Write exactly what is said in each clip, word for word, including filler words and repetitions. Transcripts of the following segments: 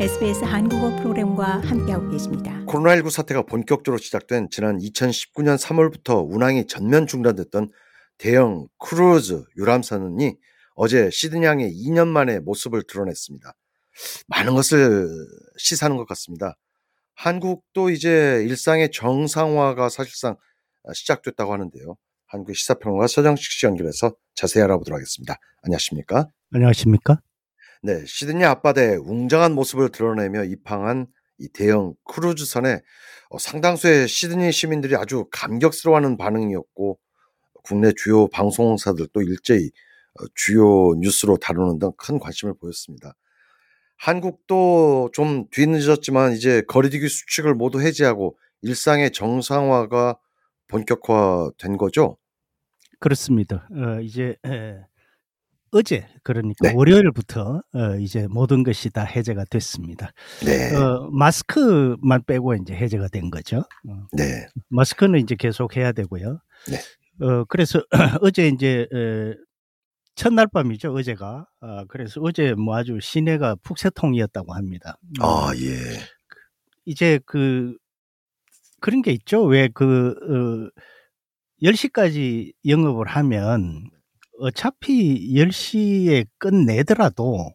에스비에스 한국어 프로그램과 함께하고 계십니다. 코로나십구 사태가 본격적으로 시작된 지난 이천십구 년 삼월부터 운항이 전면 중단됐던 대형 크루즈 유람선이 어제 시드니항에 이 년 만에 모습을 드러냈습니다. 많은 것을 시사하는 것 같습니다. 한국도 이제 일상의 정상화가 사실상 시작됐다고 하는데요. 한국 시사평론가 서정식 씨 연결해서 자세히 알아보도록 하겠습니다. 안녕하십니까? 안녕하십니까? 네, 시드니 앞바다에 웅장한 모습을 드러내며 입항한 이 대형 크루즈선에 상당수의 시드니 시민들이 아주 감격스러워하는 반응이었고, 국내 주요 방송사들도 일제히 주요 뉴스로 다루는 등 큰 관심을 보였습니다. 한국도 좀 뒤늦었지만 이제 거리두기 수칙을 모두 해제하고 일상의 정상화가 본격화된 거죠? 그렇습니다. 어, 이제 에, 어제 그러니까 네. 월요일부터 어, 이제 모든 것이 다 해제가 됐습니다. 네. 어, 마스크만 빼고 이제 해제가 된 거죠. 어, 네. 마스크는 이제 계속 해야 되고요. 네. 어, 그래서 어제 이제 에, 첫날 밤이죠, 어제가. 어, 그래서 어제 뭐 아주 시내가 북새통이었다고 합니다. 음, 아, 예. 이제 그 그런 게 있죠. 왜 그 어, 열 시까지 영업을 하면 어차피 열 시에 끝내더라도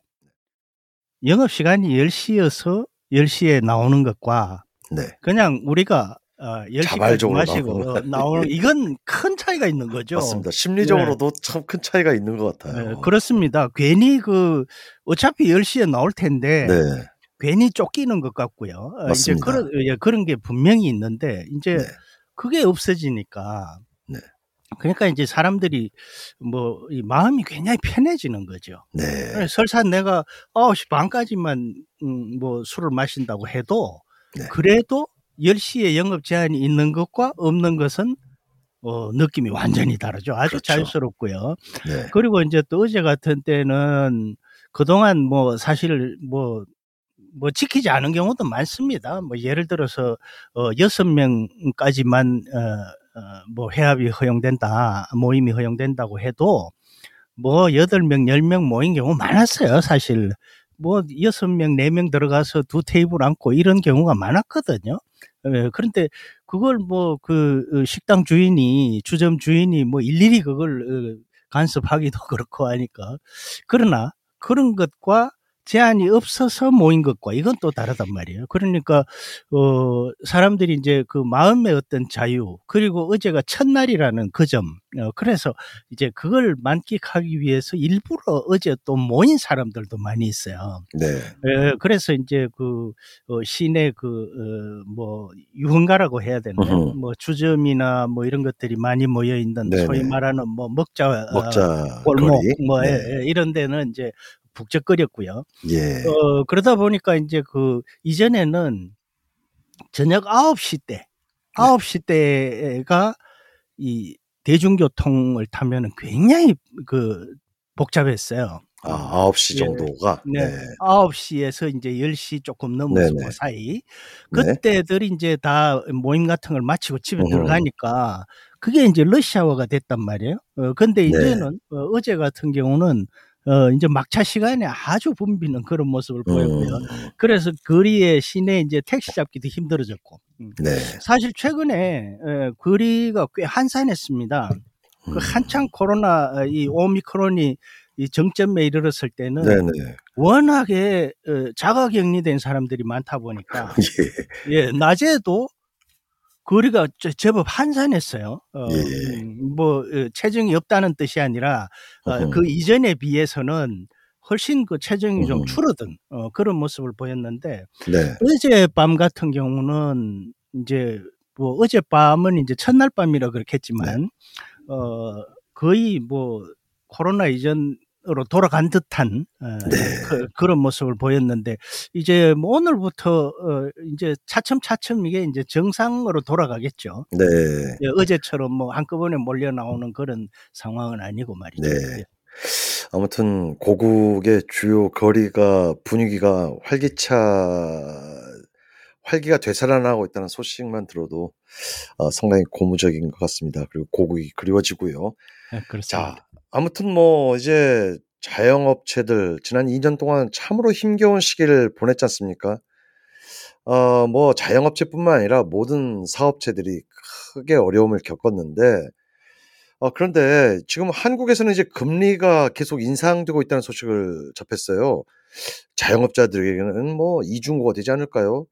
영업시간이 열 시여서 열 시에 나오는 것과 네. 그냥 우리가 어, 열 시까지 자발적으로 마시고 나오는 어, 나오는 이건 큰 차이가 있는 거죠. 맞습니다. 심리적으로도 참 큰 차이가 있는 것 네, 같아요. 그렇습니다. 괜히 그 어차피 열 시에 나올 텐데 네. 괜히 쫓기는 것 같고요. 어, 이제 맞습니다. 그런 예, 그런 게 분명히 있는데 이제 네. 그게 없어지니까 네. 그러니까 이제 사람들이 뭐 이 마음이 굉장히 편해지는 거죠. 네. 그래서 설사 내가 아홉 시 반까지만 음, 뭐 술을 마신다고 해도 네. 그래도 열 시에 영업 제한이 있는 것과 없는 것은 어, 느낌이 완전히 다르죠. 아주 그렇죠. 자유스럽고요. 네. 그리고 이제 또 어제 같은 때는 그동안 뭐 사실 뭐 뭐 지키지 않은 경우도 많습니다. 뭐 예를 들어서 어 여섯 명까지만 어, 어, 뭐 회합이 허용된다, 모임이 허용된다고 해도 뭐 여덟 명, 열 명 모인 경우 많았어요, 사실. 뭐 여섯 명, 네 명 들어가서 두 테이블 앉고 이런 경우가 많았거든요. 예, 그런데 그걸 뭐 그 식당 주인이, 주점 주인이 뭐 일일이 그걸 어, 간섭하기도 그렇고 하니까. 그러나 그런 것과 제한이 없어서 모인 것과 이건 또 다르단 말이에요. 그러니까 어 사람들이 이제 그 마음의 어떤 자유, 그리고 어제가 첫날이라는 그 점, 어 그래서 이제 그걸 만끽하기 위해서 일부러 어제 또 모인 사람들도 많이 있어요. 네. 예, 그래서 이제 그 어 시내 그 어 뭐 유흥가라고 해야 되나요? 으흠. 뭐 주점이나 뭐 이런 것들이 많이 모여 있는 소위 네네. 말하는 뭐 먹자 어 먹자 골목 거리. 뭐 예, 네. 예, 이런 데는 이제 북적거렸고요. 예. 어 그러다 보니까 인제 그 이전에는 저녁 아홉 시 때, 네. 아홉 시 때가 이 대중교통을 타면은 굉장히 그 복잡했어요. 아, 음. 아홉 시 예. 정도가? 네. 네. 아홉 시에서 인제 열 시 조금 넘어서 그 네네. 사이. 네. 그때들이 인제 다 모임 같은 걸 마치고 집에 으흠. 들어가니까 그게 인제 러시아워가 됐단 말이에요. 어 근데 네. 인제는 어 어제 같은 경우는 어 인제 막차 시간에 아주 붐비는 그런 모습을 보였고요. 음. 그래서 거리에 시내에 인제 택시 잡기도 힘들어졌고. 음. 네. 사실 최근에 예 거리가 꽤 한산했습니다. 그 음. 한창 코로나 어 이 오미크론이 이 정점에 이르렀을 때는 네네. 워낙에 어 자가 격리된 사람들이 많다 보니까 예. 예 낮에도 거리가 제 제법 한산했어요. 어 예. 음 뭐 어 체증이 없다는 뜻이 아니라 어 으흠. 그 이전에 비해서는 훨씬 그 체증이 좀 으흠. 줄어든 어 그런 모습을 보였는데 네. 어젯밤 같은 경우는 인제 뭐 어젯밤은 인제 첫날 밤이라 네. 그렇겠지만 어 거의 뭐 코로나 이전으로 돌아간 듯한 어 네. 그 그런 모습을 보였는데 이제 뭐 오늘부터 어 인제 차츰차츰 이게 인제 정상으로 돌아가겠죠. 네. 예, 어제처럼 뭐 한꺼번에 몰려 나오는 그런 상황은 아니고 말이죠. 네. 예. 아무튼 고국의 주요 거리가 분위기가 활기차 활기가 되살아나고 있다는 소식만 들어도 어 상당히 고무적인 것 같습니다. 그리고 고국이 그리워지고요. 예, 그렇습니다. 자, 아무튼 뭐 이제 자영업체들 지난 이 년 동안 참으로 힘겨운 시기를 보냈지 않습니까? 어 뭐 자영업체뿐만 아니라 모든 사업체들이 크게 어려움을 겪었는데 어 그런데 지금 한국에서는 이제 금리가 계속 인상되고 있다는 소식을 접했어요. 자영업자들에게는 뭐 이중고가 되지 않을까요?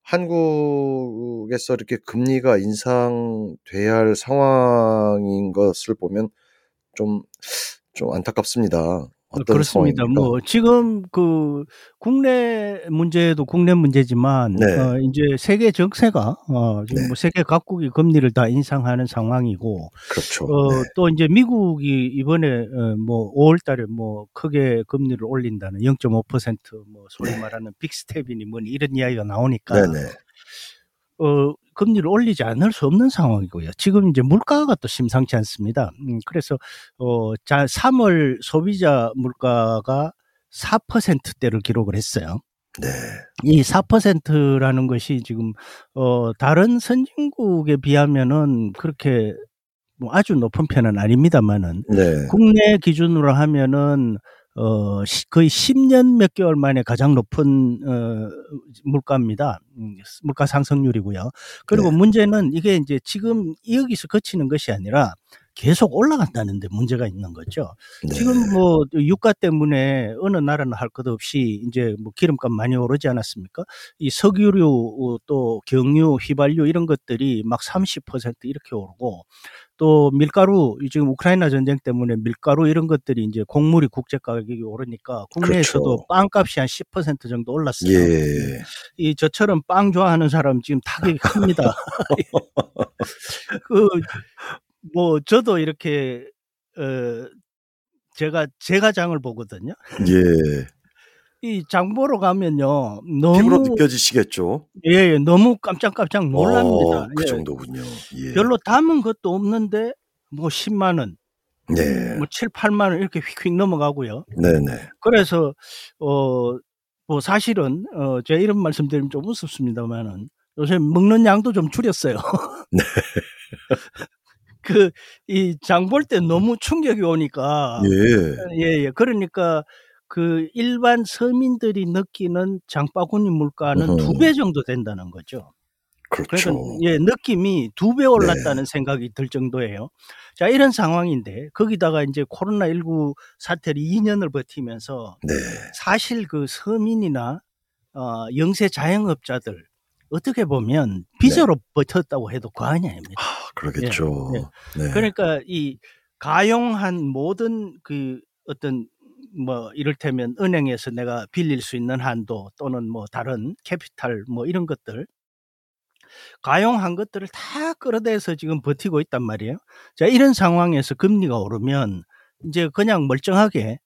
한국에서 이렇게 금리가 인상돼야 할 상황인 것을 보면 좀 좀 안타깝습니다. 어 어떤 그렇습니다. 상황입니까? 뭐 지금 그 국내 문제도 국내 문제지만 네. 어 인제 세계 정세가 어 네. 지금 뭐 세계 각국이 금리를 다 인상하는 상황이고 그렇죠. 어 네. 또 인제 미국이 이번에 어 뭐 오월 달에 뭐 크게 금리를 올린다는 영 점 오 퍼센트 뭐 소위 네. 말하는 빅스텝이니 뭐니 이런 이야기가 나오니까 네네. 어 금리를 올리지 않을 수 없는 상황이고요. 지금 인제 물가가 또 심상치 않습니다. 음 그래서 어 자 삼월 소비자 물가가 사 퍼센트대를 기록을 했어요. 네. 이 사 퍼센트라는 것이 지금 어 다른 선진국에 비하면은 그렇게 뭐 아주 높은 편은 아닙니다마는 네. 국내 기준으로 하면은 어 시 거의 십 년 몇 개월 만에 가장 높은 어 물가입니다. 음 물가 상승률이고요. 그리고 네. 문제는 이게 인제 지금 여기서 그치는 것이 아니라 계속 올라간다는 데 문제가 있는 거죠. 지금 네. 뭐 유가 때문에 어느 나라는 할 것 없이 인제 뭐 기름값 많이 오르지 않았습니까? 이 석유류 어 또 경유, 휘발유 이런 것들이 막 삼십 퍼센트 이렇게 오르고 또 밀가루 이 지금 우크라이나 전쟁 때문에 밀가루 이런 것들이 인제 곡물이 국제 가격이 오르니까 국내에서도 그렇죠. 빵값이 한 십 퍼센트 정도 올랐어요. 음. 예. 이 저처럼 빵 좋아하는 사람 지금 타격이 큽니다. 그 뭐 저도 이렇게 어 제가 제가 장을 보거든요. 예. 이 장 보러 가면요. 피부로 너무 느껴지시겠죠? 예예. 너무 깜짝깜짝 놀랍니다. 어 그 예. 정도군요. 예. 별로 담은 것도 없는데 뭐 십만 원 네. 뭐 칠팔만 원 이렇게 휙휙 넘어가고요. 네네. 그래서 어 뭐 사실은 어 제가 이런 말씀드리면 좀 우습습니다마는 요새 먹는 양도 좀 줄였어요. 네. 그 이 장 볼 때 너무 충격이 오니까 예. 예예. 그러니까 그 일반 서민들이 느끼는 장바구니 물가는 두 배 으흠. 정도 된다는 거죠. 그러니까 그렇죠. 예 느낌이 두 배 네. 올랐다는 생각이 들 정도예요. 자 이런 상황인데 거기다가 인제 코로나십구 사태를 이 년을 버티면서 네. 사실 그 서민이나 어 영세 자영업자들 어떻게 보면 네. 비저로 버텼다고 해도 과언이 아닙니다. 아 예. 예. 그러겠죠. 네. 그러니까 이 가용한 모든 그 어떤 뭐 이를테면 은행에서 내가 빌릴 수 있는 한도 또는 뭐 다른 캐피탈 뭐 이런 것들 가용한 것들을 다 끌어대서 지금 버티고 있단 말이에요. 자 이런 상황에서 금리가 오르면 인제 그냥 멀쩡하게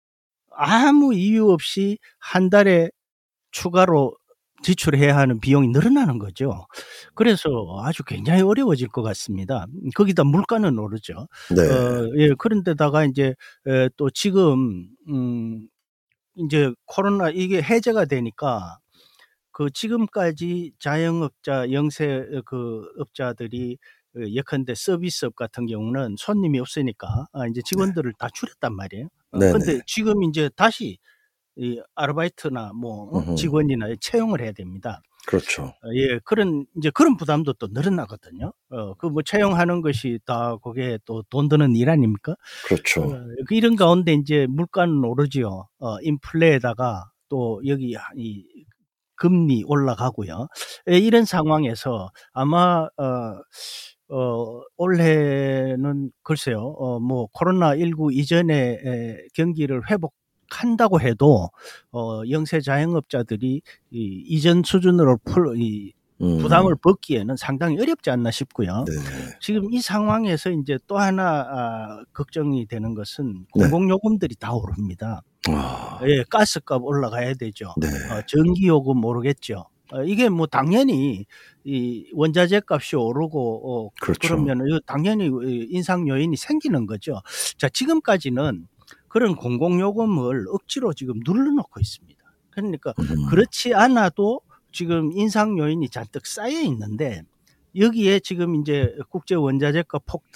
아무 이유 없이 한 달에 추가로 지출해야 하는 비용이 늘어나는 거죠. 그래서 아주 굉장히 어려워질 것 같습니다. 음 거기다 물가는 오르죠. 네. 어 예 그런데다가 인제 에 또 지금 음 인제 코로나 이게 해제가 되니까 그 지금까지 자영업자 영세 어 그 업자들이 어 예컨대 서비스업 같은 경우는 손님이 없으니까 아 인제 네. 직원들을 다 줄였단 말이에요. 어 근데 네네. 지금 인제 다시 이 아르바이트나 뭐 어 으흠. 직원이나 채용을 해야 됩니다. 그렇죠. 어 예 그런 인제 그런 부담도 또 늘어나거든요. 어 그 뭐 채용하는 것이 다 그게 또 돈 드는 일 아닙니까? 그렇죠. 어 그 이런 가운데 인제 물가는 오르지요. 어 인플레에다가 또 여기 하 이 금리 올라가고요. 예 이런 상황에서 아마 어 어 올해는 글쎄요. 어 뭐 코로나십구 이전에 에 경기를 회복한다고 해도 어 영세 자영업자들이 이 이전 수준으로 풀 이 부담을 음. 벗기에는 상당히 어렵지 않나 싶고요. 네. 지금 이 상황에서 인제 또 하나 아 걱정이 되는 것은 네. 공공요금들이 다 오릅니다. 아. 예 가스값 올라가야 되죠. 네. 어 전기요금 오르겠죠. 어 이게 뭐 당연히 이 원자재 값이 오르고 어 그렇죠. 그러면은 이거 당연히 이 인상 요인이 생기는 거죠. 자 지금까지는 그런 공공요금을 억지로 지금 눌러 놓고 있습니다. 그러니까 음. 그렇지 않아도 지금 인상 요인이 잔뜩 쌓여 있는데 여기에 지금 인제 국제 원자재가 폭등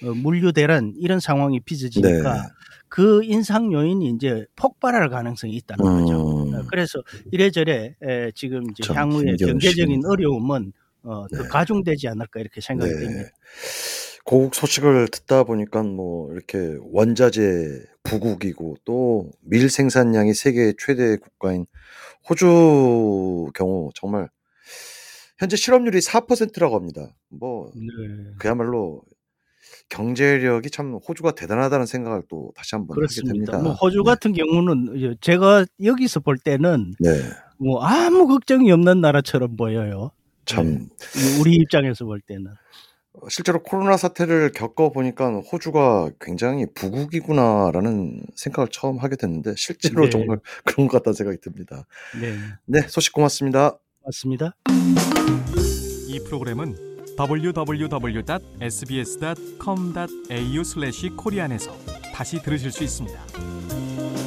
어, 물류 대란 이런 상황이 빚어지니까 네. 그 인상 요인이 이제 폭발할 가능성이 있다는 거죠. 어, 음. 그래서 이래저래 에, 지금 이제 참 향후에 힘겨운 경제적인 시기입니다. 어려움은 어, 더 네. 가중되지 않을까 이렇게 생각이 네. 됩니다. 고국 소식을 듣다 보니까 뭐 이렇게 원자재 부국이고 또 밀 생산량이 세계 최대 국가인 호주 경우 정말 현재 실업률이 사 퍼센트라고 합니다. 뭐 네. 그야말로 경제력이 참 호주가 대단하다는 생각을 또 다시 한번 하게 그렇습니다. 뭐 됩니다. 호주 네. 같은 경우는 이제 제가 여기서 볼 때는 네. 뭐 아무 걱정이 없는 나라처럼 보여요. 참 네. 우리 입장에서 볼 때는. 어, 실제로 코로나 사태를 겪어 보니까 '호주가 굉장히 부국이구나.'라는 생각을 처음 하게 됐는데 실제로 네. 정말 그런 것 같다는 생각이 듭니다. 네. 네, 소식 고맙습니다. 맞습니다. 이 프로그램은 더블유 더블유 더블유 닷 에스비에스 닷 컴 닷 에이유 슬래시 코리안에서 다시 들으실 수 있습니다.